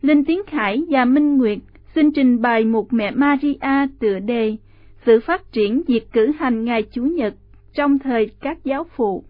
Linh Tiến Khải và Minh Nguyệt xin trình bày một mẹ Maria tựa đề sự phát triển việc cử hành ngày Chủ nhật trong thời các giáo phụ.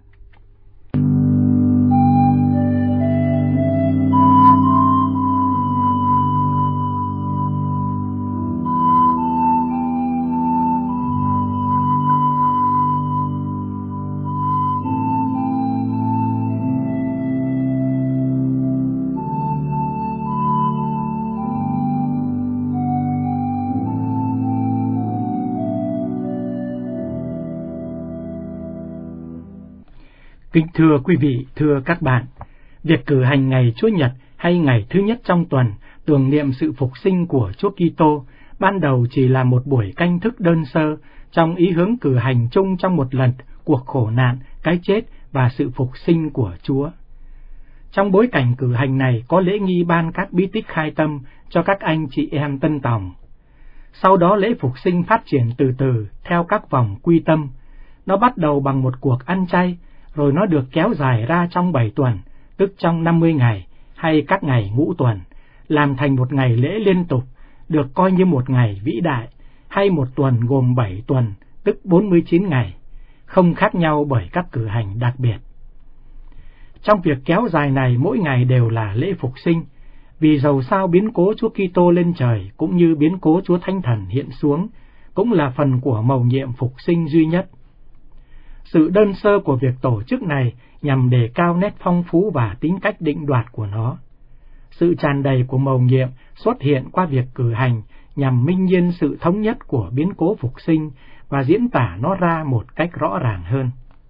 Kính thưa quý vị, thưa các bạn, việc cử hành ngày Chúa Nhật hay ngày thứ nhất trong tuần tưởng niệm sự phục sinh của Chúa Kitô ban đầu chỉ là một buổi canh thức đơn sơ trong ý hướng cử hành chung trong một lần cuộc khổ nạn, cái chết và sự phục sinh của Chúa. Trong bối cảnh cử hành này có lễ nghi ban các bí tích khai tâm cho các anh chị em tân tòng. Sau đó lễ phục sinh phát triển từ từ theo các vòng quy tâm. Nó bắt đầu bằng một cuộc ăn chay, rồi nó được kéo dài ra trong 7 tuần, tức trong 50 ngày, hay các ngày ngũ tuần, làm thành một ngày lễ liên tục, được coi như một ngày vĩ đại, hay một tuần gồm 7 tuần, tức 49 ngày, không khác nhau bởi các cử hành đặc biệt. Trong việc kéo dài này, mỗi ngày đều là lễ phục sinh, vì dầu sao biến cố Chúa Kitô lên trời cũng như biến cố Chúa Thánh Thần hiện xuống, cũng là phần của mầu nhiệm phục sinh duy nhất. Sự đơn sơ của việc tổ chức này nhằm đề cao nét phong phú và tính cách định đoạt của nó. Sự tràn đầy của mầu nhiệm xuất hiện qua việc cử hành nhằm minh nhiên sự thống nhất của biến cố phục sinh và diễn tả nó ra một cách rõ ràng hơn.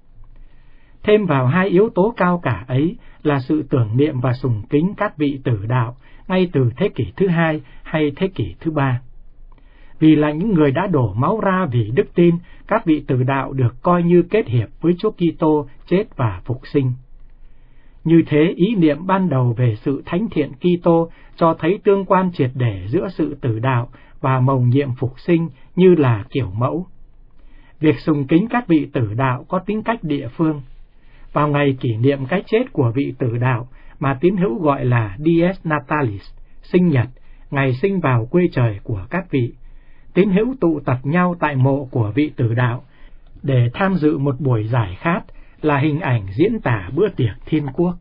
Thêm vào hai yếu tố cao cả ấy là sự tưởng niệm và sùng kính các vị tử đạo ngay từ thế kỷ thứ 2 hay thế kỷ thứ 3. Vì là những người đã đổ máu ra vì đức tin, các vị tử đạo được coi như kết hiệp với Chúa Kitô chết và phục sinh. Như thế, ý niệm ban đầu về sự thánh thiện Kitô cho thấy tương quan triệt để giữa sự tử đạo và mầu nhiệm phục sinh như là kiểu mẫu. Việc sùng kính các vị tử đạo có tính cách địa phương. Vào ngày kỷ niệm cái chết của vị tử đạo mà tín hữu gọi là Dies Natalis, sinh nhật, ngày sinh vào quê trời của các vị, tín hữu tụ tập nhau tại mộ của vị tử đạo để tham dự một buổi giải khát là hình ảnh diễn tả bữa tiệc thiên quốc.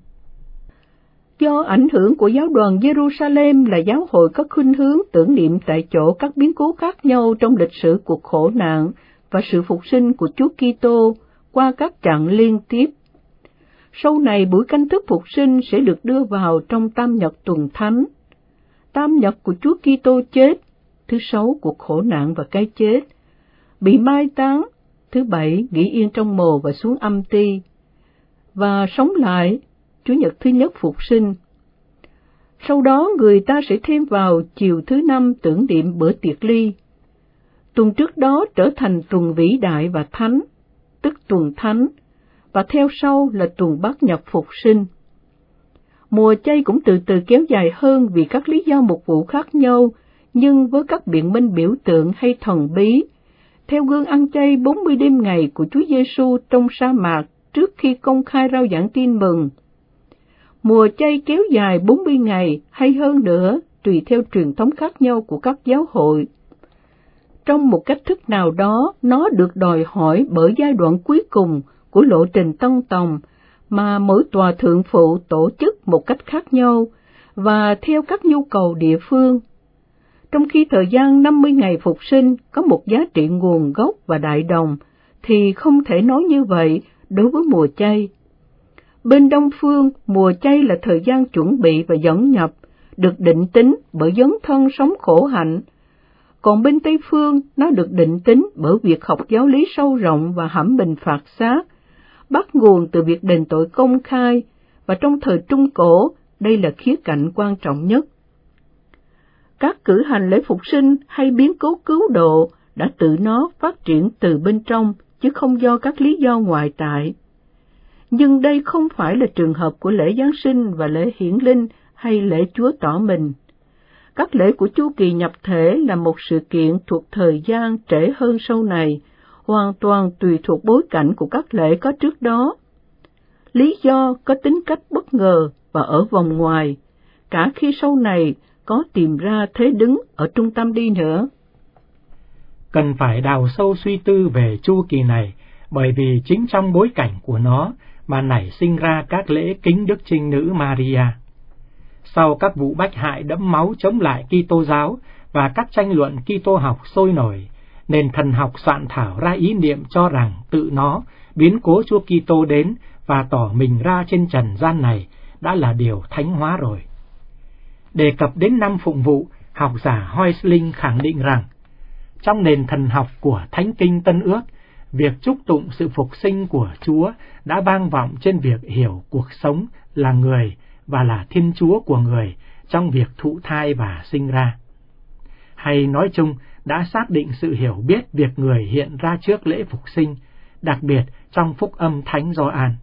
Do ảnh hưởng của giáo đoàn Jerusalem là giáo hội có khuynh hướng tưởng niệm tại chỗ các biến cố khác nhau trong lịch sử cuộc khổ nạn và sự phục sinh của Chúa Kitô qua các chặng liên tiếp. Sau này buổi canh thức phục sinh sẽ được đưa vào trong tam nhật tuần thánh. Tam nhật của Chúa Kitô chết, thứ 6 cuộc khổ nạn và cái chết, bị mai táng, thứ 7 nghỉ yên trong mồ và xuống âm ti, và sống lại, Chủ nhật thứ nhất phục sinh. Sau đó người ta sẽ thêm vào chiều thứ 5 tưởng niệm bữa tiệc ly. Tuần trước đó trở thành tuần vĩ đại và thánh, tức tuần thánh, và theo sau là tuần bát nhật phục sinh. Mùa chay cũng từ từ kéo dài hơn vì các lý do mục vụ khác nhau, nhưng với các biện minh biểu tượng hay thần bí, theo gương ăn chay 40 đêm ngày của Chúa Giêsu trong sa mạc trước khi công khai rao giảng tin mừng. Mùa chay kéo dài 40 ngày hay hơn nữa, tùy theo truyền thống khác nhau của các giáo hội. Trong một cách thức nào đó, nó được đòi hỏi bởi giai đoạn cuối cùng của lộ trình Tân Tòng mà mỗi tòa thượng phụ tổ chức một cách khác nhau và theo các nhu cầu địa phương. Trong khi thời gian 50 ngày phục sinh có một giá trị nguồn gốc và đại đồng, thì không thể nói như vậy đối với mùa chay. Bên Đông phương, mùa chay là thời gian chuẩn bị và dẫn nhập, được định tính bởi dấn thân sống khổ hạnh. Còn bên Tây phương, nó được định tính bởi việc học giáo lý sâu rộng và hãm bình phạt xác, bắt nguồn từ việc đền tội công khai, và trong thời Trung Cổ, đây là khía cạnh quan trọng nhất. Các cử hành lễ phục sinh hay biến cố cứu độ đã tự nó phát triển từ bên trong, chứ không do các lý do ngoại tại. Nhưng đây không phải là trường hợp của lễ Giáng sinh và lễ hiển linh hay lễ Chúa tỏ mình. Các lễ của chu kỳ nhập thể là một sự kiện thuộc thời gian trễ hơn sau này, hoàn toàn tùy thuộc bối cảnh của các lễ có trước đó. Lý do có tính cách bất ngờ và ở vòng ngoài, cả khi sau này có tìm ra thế đứng ở trung tâm đi nữa. Cần phải đào sâu suy tư về chu kỳ này, bởi vì chính trong bối cảnh của nó mà nảy sinh ra các lễ kính Đức Trinh Nữ Maria. Sau các vụ bách hại đẫm máu chống lại Kitô giáo và các tranh luận Kitô học sôi nổi, nền thần học soạn thảo ra ý niệm cho rằng tự nó, biến cố Chúa Kitô đến và tỏ mình ra trên trần gian này đã là điều thánh hóa rồi. Đề cập đến năm phụng vụ, học giả Heusling khẳng định rằng, trong nền thần học của Thánh Kinh Tân Ước, việc chúc tụng sự phục sinh của Chúa đã vang vọng trên việc hiểu cuộc sống là người và là Thiên Chúa của người trong việc thụ thai và sinh ra. Hay nói chung, đã xác định sự hiểu biết việc người hiện ra trước lễ phục sinh, đặc biệt trong phúc âm Thánh Gioan.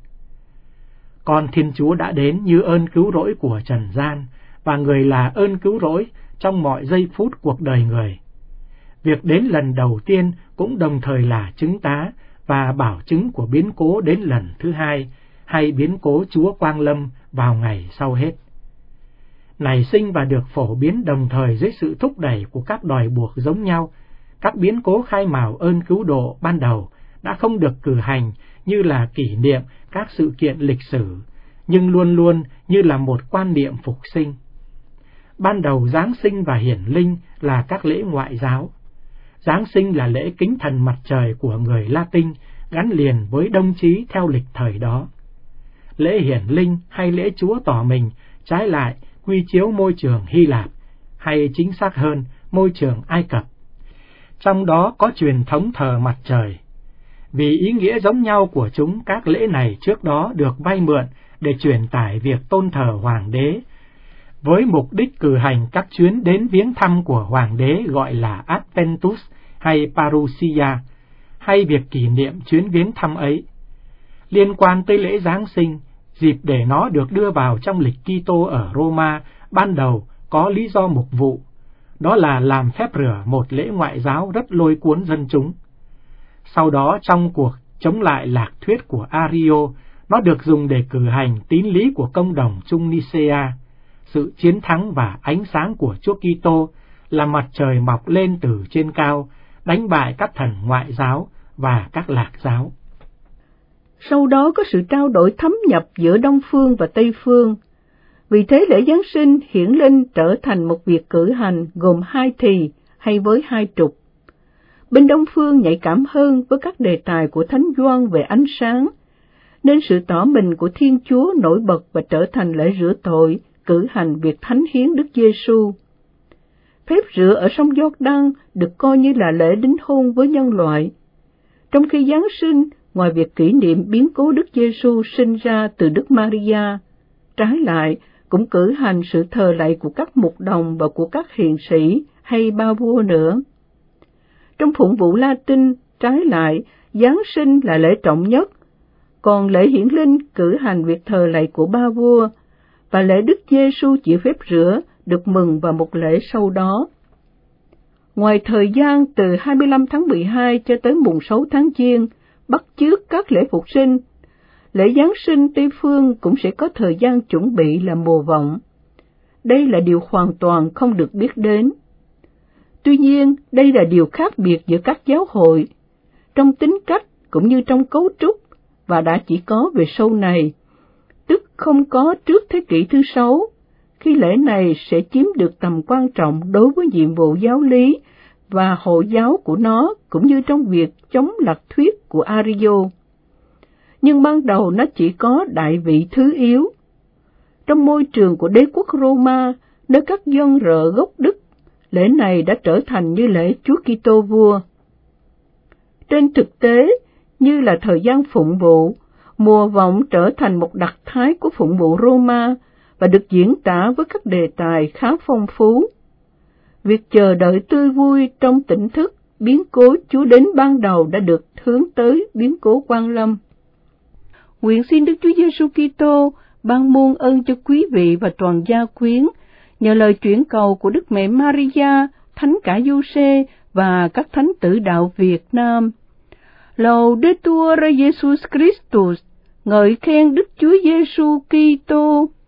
Còn Thiên Chúa đã đến như ơn cứu rỗi của trần gian, và người là ơn cứu rỗi trong mọi giây phút cuộc đời người. Việc đến lần đầu tiên cũng đồng thời là chứng tá và bảo chứng của biến cố đến lần thứ hai, hay biến cố Chúa Quang Lâm vào ngày sau hết. Nảy sinh và được phổ biến đồng thời dưới sự thúc đẩy của các đòi buộc giống nhau, các biến cố khai mào ơn cứu độ ban đầu đã không được cử hành như là kỷ niệm các sự kiện lịch sử, nhưng luôn luôn như là một quan niệm phục sinh. Ban đầu Giáng sinh và Hiển Linh là các lễ ngoại giáo. Giáng sinh là lễ kính thần mặt trời của người Latin, gắn liền với đông chí theo lịch thời đó. Lễ Hiển Linh hay lễ Chúa tỏ mình trái lại quy chiếu môi trường Hy Lạp, hay chính xác hơn môi trường Ai Cập. Trong đó có truyền thống thờ mặt trời. Vì ý nghĩa giống nhau của chúng, các lễ này trước đó được vay mượn để truyền tải việc tôn thờ hoàng đế, với mục đích cử hành các chuyến đến viếng thăm của hoàng đế gọi là Adventus hay Parousia, hay việc kỷ niệm chuyến viếng thăm ấy. Liên quan tới lễ Giáng sinh, dịp để nó được đưa vào trong lịch Kitô ở Roma ban đầu có lý do mục vụ, đó là làm phép rửa một lễ ngoại giáo rất lôi cuốn dân chúng. Sau đó trong cuộc chống lại lạc thuyết của Ario, nó được dùng để cử hành tín lý của công đồng Chung Nicea. Sự chiến thắng và ánh sáng của Chúa Kitô là mặt trời mọc lên từ trên cao, đánh bại các thần ngoại giáo và các lạc giáo. Sau đó có sự trao đổi thấm nhập giữa Đông Phương và Tây Phương. Vì thế lễ Giáng sinh Hiển Linh trở thành một việc cử hành gồm 2 thì hay với 2 trục. Bên Đông Phương nhạy cảm hơn với các đề tài của Thánh Gioan về ánh sáng, nên sự tỏ mình của Thiên Chúa nổi bật và trở thành lễ rửa tội, cử hành việc thánh hiến Đức Giêsu. Phép rửa ở sông Giô-đăng được coi như là lễ đính hôn với nhân loại. Trong khi Giáng sinh, ngoài việc kỷ niệm biến cố Đức Giêsu sinh ra từ Đức Maria, trái lại cũng cử hành sự thờ lạy của các mục đồng và của các hiền sĩ hay ba vua nữa. Trong phụng vụ Latin, trái lại, Giáng sinh là lễ trọng nhất, còn lễ Hiển Linh cử hành việc thờ lạy của ba vua, và lễ Đức Giêsu chịu phép rửa được mừng vào một lễ sau đó. Ngoài thời gian từ 25 tháng 12 cho tới mùng 6 tháng Giêng, bắt chước các lễ phục sinh, lễ Giáng sinh Tây Phương cũng sẽ có thời gian chuẩn bị là mùa vọng. Đây là điều hoàn toàn không được biết đến. Tuy nhiên, đây là điều khác biệt giữa các giáo hội, trong tính cách cũng như trong cấu trúc, và đã chỉ có về sau này, tức không có trước thế kỷ thứ 6, khi lễ này sẽ chiếm được tầm quan trọng đối với nhiệm vụ giáo lý và hộ giáo của nó, cũng như trong việc chống lạc thuyết của Ario. Nhưng ban đầu nó chỉ có đại vị thứ yếu. Trong môi trường của đế quốc Roma, nơi các dân rợ gốc Đức, lễ này đã trở thành như lễ Chúa Kitô vua. Trên thực tế, như là thời gian phụng vụ, mùa vọng trở thành một đặc thái của phụng vụ Roma và được diễn tả với các đề tài khá phong phú. Việc chờ đợi tươi vui trong tỉnh thức biến cố Chúa đến ban đầu đã được hướng tới biến cố Quang Lâm. Nguyện xin Đức Chúa Giêsu Kitô ban muôn ơn cho quý vị và toàn gia quyến, nhờ lời chuyển cầu của Đức Mẹ Maria, Thánh Cả Giuse và các thánh tử đạo Việt Nam. Laudetur Jesus Christus, ngợi khen Đức Chúa Giêsu Kitô.